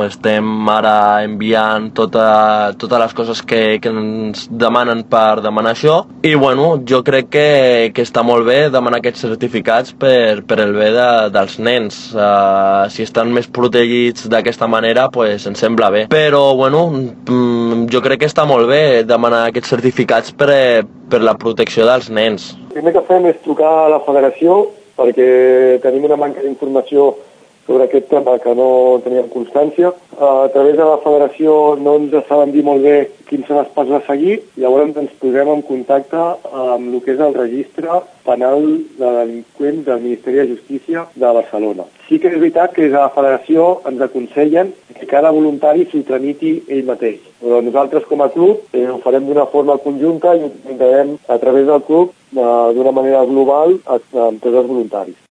estem ara enviant totes les coses que ens demanen per demanar això, i bueno, jo crec que està molt bé demanar aquests certificats per el bé dels nens. Si estan més protegits d'aquesta manera, pues ens sembla bé, però bueno, jo crec que està molt bé demanar aquests certificats per la protecció dels nens. El primer que fem és trucar a la federació perquè tenim una manca d'informació sobre aquest tema que no teníem constància. A través de la federació no ens saben dir molt bé quins són els passos a seguir, llavors ens posem en contacte amb el que és el registre penal de delinqüents del Ministeri de Justícia de Barcelona. Sí que és veritat que des de la federació ens aconsellen que cada voluntari s'ho tramiti ell mateix. Però nosaltres com a club ho farem d'una forma conjunta i ho intentarem a través del club d'una manera global amb tots els voluntaris.